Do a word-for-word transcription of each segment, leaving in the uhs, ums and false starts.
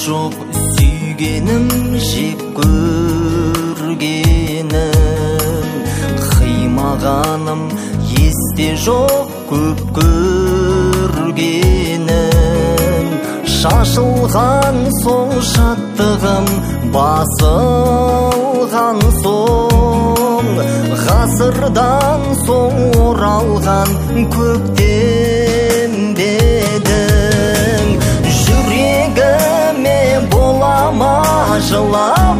жоқ сүйгенім, жек көргенім, қимағаным есте жоқ көп көргенім. Шашылған соң шаттығым, басылған соң, ғасырдан соң оралған көктем бедің. Жүрегіме болама жылап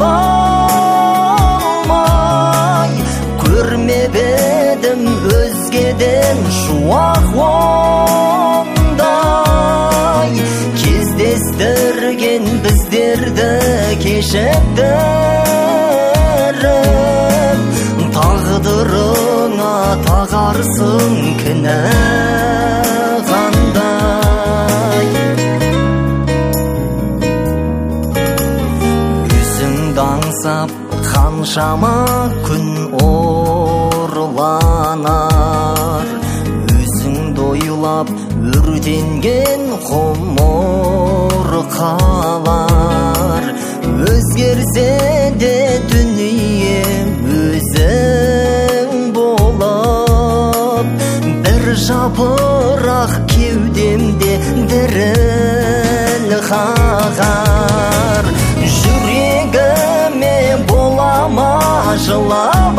алмай, көрмеп едім өзгеден шуақ ондай. Кездестірген біздерді кешіктіріп, тағдырыңа тағарсың кінә қандай. Өзіңді аңсап қаншама күн орланар, өзіңді ойлап өртенген ғұмыр қалар. Өзгерсе де дүние өзің болып, бір жапырақ кеудемде діріл қағар. Жүрегіме болама жылап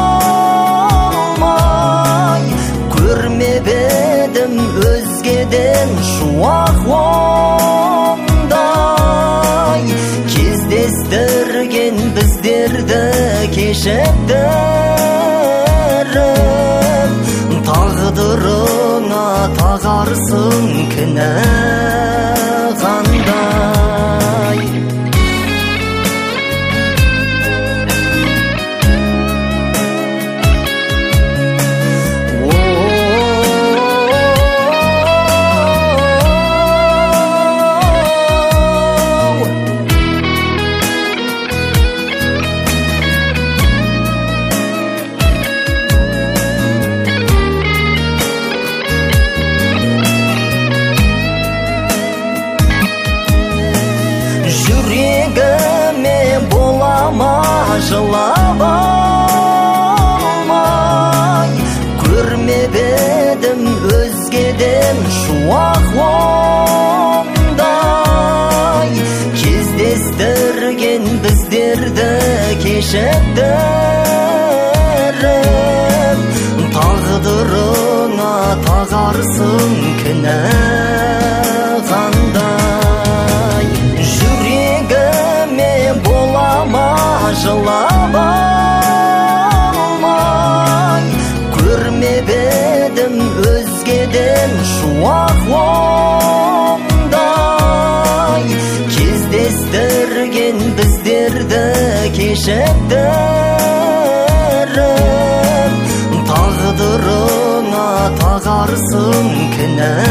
алмай, көрмеп едім өзгеден шуақ ондай. Кездестірген біздерді кешіктіріп, тағдырыңа тағарсың кінә қандай. Жүрегіме болама жылап алмай, көрмеп едім өзгеден шуақ ондай. Кездестірген біздерді кешіктіріп, тағдырыңа тағарсың кінә қандай. Жүрегіме болама жылап алмай, көрмеп едім өзгеден шуақ ондай. Кездестірген біздерді кешіктіріп, тағдырыңа тағарсың кінә